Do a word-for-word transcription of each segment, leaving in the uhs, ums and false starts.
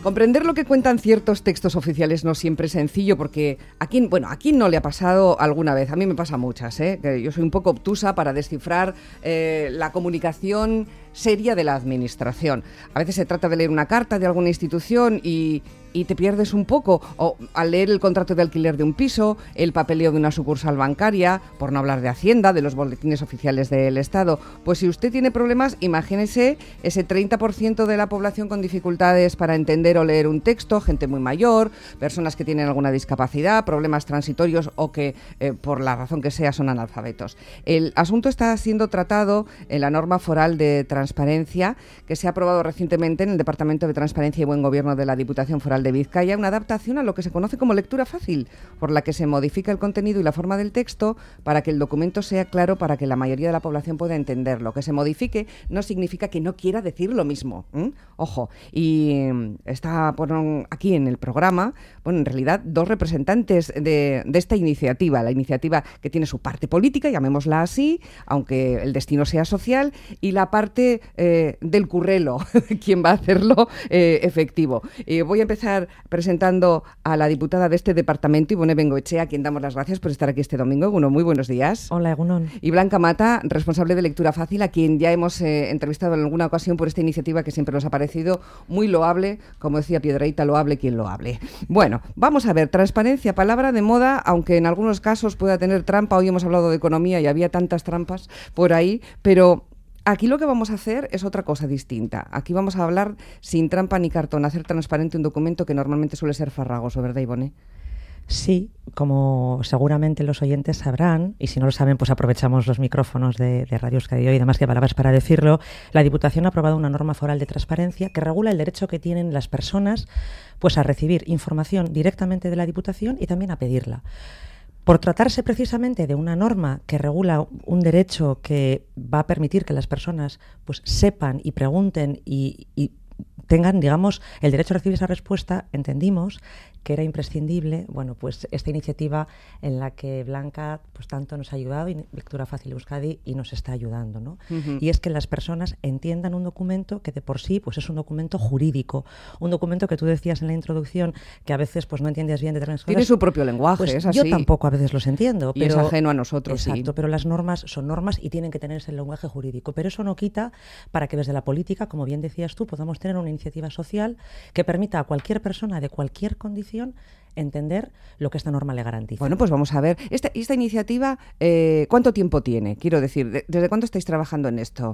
Comprender lo que cuentan ciertos textos oficiales no siempre es sencillo, porque a quién, bueno, a quién no le ha pasado alguna vez, a mí me pasa muchas, ¿eh? Que yo soy un poco obtusa para descifrar eh, la comunicación seria de la administración. A veces se trata de leer una carta de alguna institución y, y te pierdes un poco, o al leer el contrato de alquiler de un piso, el papeleo de una sucursal bancaria, por no hablar de Hacienda, de los boletines oficiales del Estado. Pues si usted tiene problemas, imagínese ese treinta por ciento de la población con dificultades para entender o leer un texto, gente muy mayor, personas que tienen alguna discapacidad, problemas transitorios o que eh, por la razón que sea son analfabetos. El asunto está siendo tratado en la norma foral de transparencia que se ha aprobado recientemente en el Departamento de Transparencia y Buen Gobierno de la Diputación Foral de Vizcaya, una adaptación a lo que se conoce como lectura fácil, por la que se modifica el contenido y la forma del texto para que el documento sea claro, para que la mayoría de la población pueda entenderlo. Que se modifique no significa que no quiera decir lo mismo. ¿eh? Ojo, y está bueno, aquí en el programa, bueno, en realidad dos representantes de, de esta iniciativa, la iniciativa que tiene su parte política, llamémosla así, aunque el destino sea social, y la parte eh, del currelo, quien va a hacerlo eh, efectivo. Eh, voy a empezar presentando a la diputada de este departamento, Ibone Bengoechea, a quien damos las gracias por estar aquí este domingo. Eguno, muy buenos días. Hola, Egunon. Y Blanca Mata, responsable de Lectura Fácil, a quien ya hemos eh, entrevistado en alguna ocasión por esta iniciativa que siempre nos ha parecido muy loable, como decía Piedrahita, lo hable quien lo hable. Bueno, vamos a ver, transparencia, palabra de moda, aunque en algunos casos pueda tener trampa. Hoy hemos hablado de economía y había tantas trampas por ahí, pero aquí lo que vamos a hacer es otra cosa distinta. Aquí vamos a hablar sin trampa ni cartón, hacer transparente un documento que normalmente suele ser farragoso, ¿verdad, Ibone? Sí, como seguramente los oyentes sabrán, y si no lo saben, pues aprovechamos los micrófonos de, de Radio Euskadi y demás que palabras para decirlo, la Diputación ha aprobado una norma foral de transparencia que regula el derecho que tienen las personas pues a recibir información directamente de la Diputación y también a pedirla. Por tratarse precisamente de una norma que regula un derecho que va a permitir que las personas pues sepan y pregunten y, y tengan, digamos, el derecho a recibir esa respuesta, entendimos que era imprescindible, bueno, pues esta iniciativa en la que Blanca pues tanto nos ha ayudado, y Lectura Fácil Euskadi, y nos está ayudando, ¿no? Uh-huh. Y es que las personas entiendan un documento que de por sí pues es un documento jurídico, un documento que tú decías en la introducción que a veces pues no entiendes bien determinadas cosas. Tiene su propio lenguaje, pues es así. Yo tampoco a veces los entiendo. Y pero, es ajeno a nosotros, exacto, sí. Pero las normas son normas y tienen que tener ese lenguaje jurídico. Pero eso no quita para que desde la política, como bien decías tú, podamos tener una iniciativa social que permita a cualquier persona de cualquier condición entender lo que esta norma le garantiza. Bueno, pues vamos a ver. Esta, esta iniciativa, eh, ¿cuánto tiempo tiene? Quiero decir, ¿desde cuándo estáis trabajando en esto?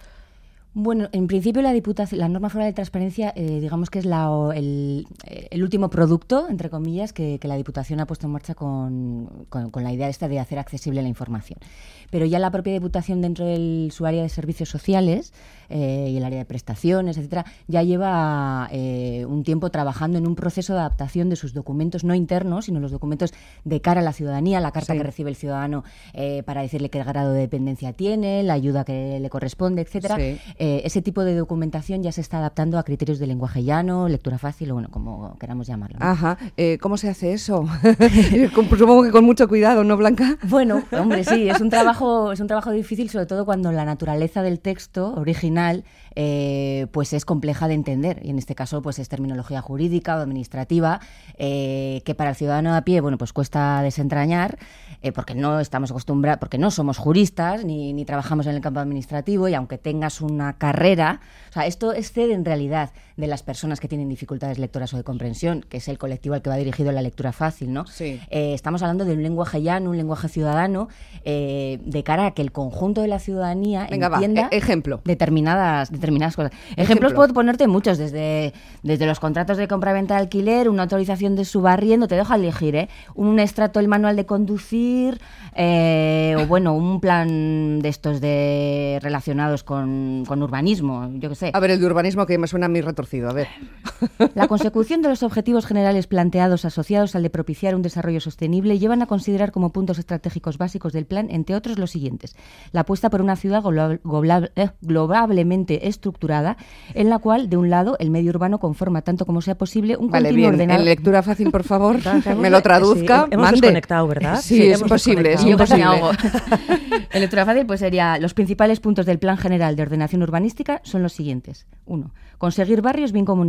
Bueno, en principio la Diputación, la norma foral de transparencia, eh, digamos que es la, el, el último producto, entre comillas, que, que la Diputación ha puesto en marcha con, con, con la idea esta de hacer accesible la información. Pero ya la propia Diputación, dentro de su área de servicios sociales eh, y el área de prestaciones, etcétera, ya lleva eh, un tiempo trabajando en un proceso de adaptación de sus documentos, no internos, sino los documentos de cara a la ciudadanía, la carta sí. que recibe el ciudadano eh, para decirle qué grado de dependencia tiene, la ayuda que le corresponde, etcétera. Sí. Eh, ese tipo de documentación ya se está adaptando a criterios de lenguaje llano, lectura fácil, o bueno, como queramos llamarlo, ¿no? Ajá. Eh, ¿Cómo se hace eso? Supongo que con mucho cuidado, ¿no, Blanca? Bueno, hombre, sí, es un trabajo, es un trabajo difícil, sobre todo cuando la naturaleza del texto original eh, pues es compleja de entender, y en este caso pues es terminología jurídica o administrativa eh, que para el ciudadano a pie, bueno, pues cuesta desentrañar eh, porque no estamos acostumbrados, porque no somos juristas ni, ni trabajamos en el campo administrativo, y aunque tengas una carrera, o sea, esto excede en realidad de las personas que tienen dificultades lectoras o de comprensión, que es el colectivo al que va dirigido la lectura fácil, ¿no? Sí. Eh, estamos hablando de un lenguaje llano, un lenguaje ciudadano, eh, de cara a que el conjunto de la ciudadanía Venga, entienda va. E- ejemplo. determinadas determinadas cosas. Ejemplo. Ejemplos puedo ponerte muchos, desde, desde los contratos de compra-venta de alquiler, una autorización de subarriendo, te dejo elegir, ¿eh? Un extracto del manual de conducir, eh, o bueno, un plan de estos de relacionados con, con urbanismo, yo qué sé. A ver, el de urbanismo que me suena a mí retorcido, a ver. La consecución de los objetivos generales planteados asociados al de propiciar un desarrollo sostenible llevan a considerar como puntos estratégicos básicos del plan, entre otros, los siguientes: la apuesta por una ciudad global, global, eh, globalmente estructurada, en la cual, de un lado, el medio urbano conforma tanto como sea posible un vale, continuo bien. ordenado. En lectura fácil, por favor, me lo traduzca. Sí, hemos mande. desconectado, ¿verdad? Sí, sí es imposible, es Yo casi imposible. me ahogo. En lectura fácil, pues sería: los principales puntos del Plan General de Ordenación Urbanística son los siguientes. Uno, conseguir barrios bien comunicados,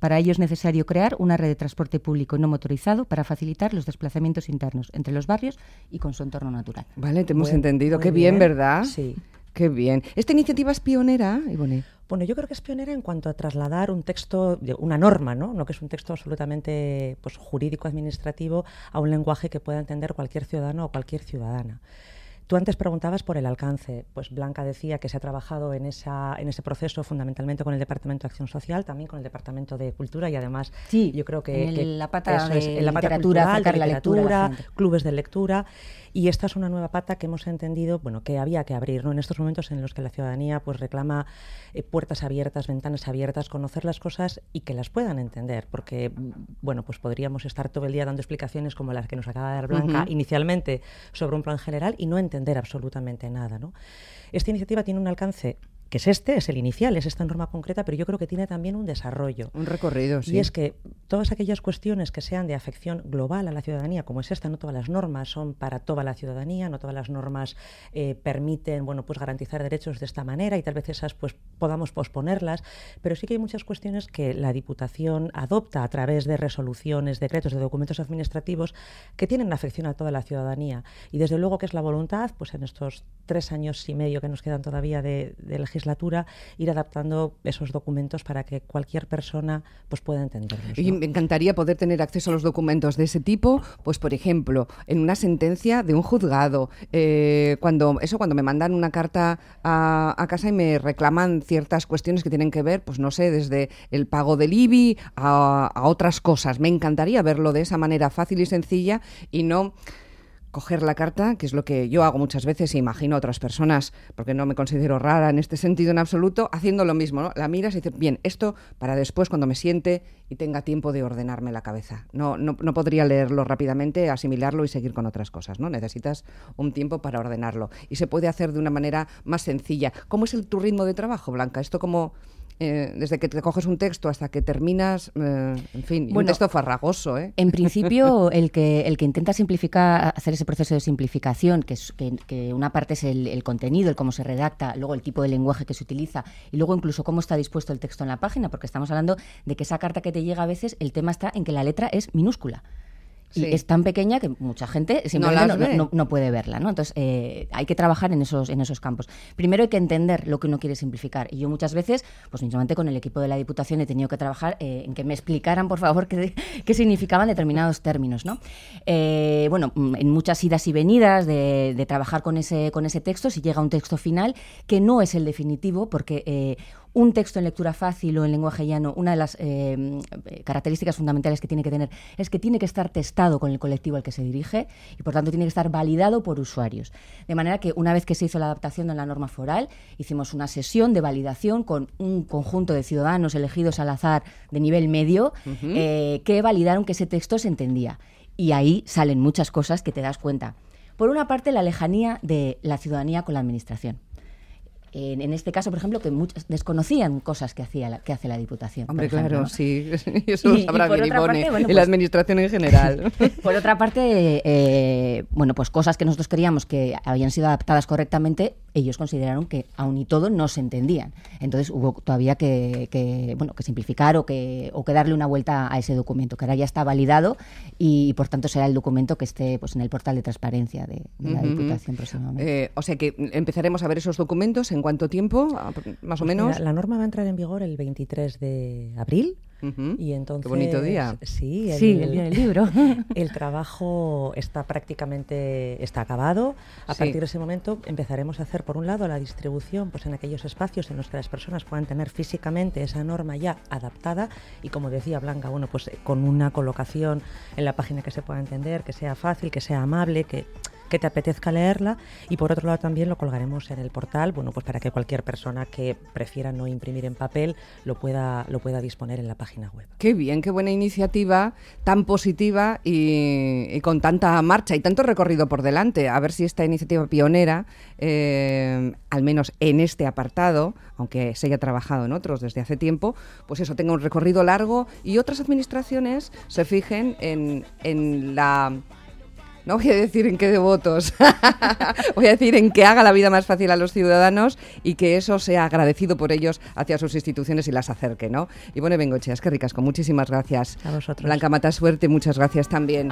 Para ello es necesario crear una red de transporte público no motorizado para facilitar los desplazamientos internos entre los barrios y con su entorno natural. Vale, te hemos Bueno, entendido. muy Qué bien, bien. ¿verdad? Sí. Qué bien. ¿Esta iniciativa es pionera, Ivone? Bueno, yo creo que es pionera en cuanto a trasladar un texto, una norma, ¿no? No que es un texto absolutamente pues, jurídico-administrativo, a un lenguaje que pueda entender cualquier ciudadano o cualquier ciudadana. Tú antes preguntabas por el alcance. Pues Blanca decía que se ha trabajado en, esa, en ese proceso fundamentalmente con el Departamento de Acción Social, también con el Departamento de Cultura y además sí, yo creo que... en el, que la pata eso de es, en la pata literatura, cultural, acercar de la literatura, lectura a la gente. Clubes de lectura. Y esta es una nueva pata que hemos entendido, bueno, que había que abrir, ¿no? En estos momentos en los que la ciudadanía pues reclama eh, puertas abiertas, ventanas abiertas, conocer las cosas y que las puedan entender, porque bueno, pues podríamos estar todo el día dando explicaciones como las que nos acaba de dar Blanca uh-huh. inicialmente sobre un plan general y no entender absolutamente nada, ¿no? Esta iniciativa tiene un alcance que es este, es el inicial, es esta norma concreta, pero yo creo que tiene también un desarrollo. Un recorrido, sí. Y es que todas aquellas cuestiones que sean de afección global a la ciudadanía, como es esta, no todas las normas son para toda la ciudadanía, no todas las normas eh, permiten, bueno, pues garantizar derechos de esta manera y tal vez esas pues podamos posponerlas, pero sí que hay muchas cuestiones que la Diputación adopta a través de resoluciones, decretos, de documentos administrativos que tienen afección a toda la ciudadanía. Y desde luego que es la voluntad, pues en estos tres años y medio que nos quedan todavía de, de legislatura, ir adaptando esos documentos para que cualquier persona pues pueda entenderlos, ¿no? Y me encantaría poder tener acceso a los documentos de ese tipo, pues por ejemplo, en una sentencia de un juzgado, eh, cuando eso cuando me mandan una carta a, a casa y me reclaman ciertas cuestiones que tienen que ver, pues no sé, desde el pago del I B I a, a otras cosas. Me encantaría verlo de esa manera fácil y sencilla y no coger la carta, que es lo que yo hago muchas veces y imagino a otras personas, porque no me considero rara en este sentido en absoluto, haciendo lo mismo, ¿no? La miras y dices, bien, esto para después cuando me siente y tenga tiempo de ordenarme la cabeza. No, no, no podría leerlo rápidamente, asimilarlo y seguir con otras cosas, ¿no? Necesitas un tiempo para ordenarlo. Y se puede hacer de una manera más sencilla. ¿Cómo es el, tu ritmo de trabajo, Blanca? Esto como... Eh, desde que te coges un texto hasta que terminas, eh, en fin, bueno, un texto farragoso, ¿eh? En principio, el que el que intenta simplificar, hacer ese proceso de simplificación, que, es, que, que una parte es el, el contenido, el cómo se redacta, luego el tipo de lenguaje que se utiliza y luego incluso cómo está dispuesto el texto en la página, porque estamos hablando de que esa carta que te llega a veces, el tema está en que la letra es minúscula. Y sí. es tan pequeña que mucha gente simplemente no, no, no, no puede verla, ¿no? Entonces, eh, hay que trabajar en esos, en esos campos. Primero hay que entender lo que uno quiere simplificar. Y yo muchas veces, pues mismamente con el equipo de la Diputación he tenido que trabajar eh, en que me explicaran, por favor, qué, qué significaban determinados términos, ¿no? Eh, bueno, en muchas idas y venidas de, de trabajar con ese, con ese texto, si llega un texto final, que no es el definitivo, porque... Eh, un texto en lectura fácil o en lenguaje llano, una de las eh, características fundamentales que tiene que tener es que tiene que estar testado con el colectivo al que se dirige y, por tanto, tiene que estar validado por usuarios. De manera que, una vez que se hizo la adaptación de la norma foral, hicimos una sesión de validación con un conjunto de ciudadanos elegidos al azar de nivel medio uh-huh. eh, que validaron que ese texto se entendía. Y ahí salen muchas cosas que te das cuenta. Por una parte, la lejanía de la ciudadanía con la administración. En, en este caso, por ejemplo, que muchos desconocían cosas que hacía la, que hace la Diputación. Hombre, por ejemplo, claro, ¿no? sí, eso lo sabrá bien Ivone, bueno, en pues, la administración en general. Por otra parte, eh, bueno, pues cosas que nosotros creíamos que habían sido adaptadas correctamente, ellos consideraron que aún y todo no se entendían. Entonces hubo todavía que, que bueno, que simplificar o que, o que darle una vuelta a ese documento, que ahora ya está validado y, y por tanto será el documento que esté pues en el portal de transparencia de, de la uh-huh. Diputación próximamente. Eh, o sea que empezaremos a ver esos documentos en cuánto tiempo, más o pues menos. Mira, la norma va a entrar en vigor el veintitrés de abril. Uh-huh. Y entonces, qué bonito día. Sí, el, sí, el día del libro. El trabajo está prácticamente está acabado. A sí. partir de ese momento empezaremos a hacer, por un lado, la distribución pues en aquellos espacios en los que las personas puedan tener físicamente esa norma ya adaptada y, como decía Blanca, bueno, pues con una colocación en la página que se pueda entender, que sea fácil, que sea amable, que... que te apetezca leerla, y por otro lado también lo colgaremos en el portal, bueno, pues para que cualquier persona que prefiera no imprimir en papel lo pueda, lo pueda disponer en la página web. Qué bien, qué buena iniciativa, tan positiva y, y con tanta marcha y tanto recorrido por delante. A ver si esta iniciativa pionera, eh, al menos en este apartado, aunque se haya trabajado en otros desde hace tiempo, pues eso, tenga un recorrido largo y otras administraciones se fijen en, en la... No voy a decir en qué de votos, voy a decir en que haga la vida más fácil a los ciudadanos y que eso sea agradecido por ellos hacia sus instituciones y las acerque, ¿no? Ibone Bengoechea, es que ricasco, muchísimas gracias. A vosotros. Blanca Matasuerte, muchas gracias también.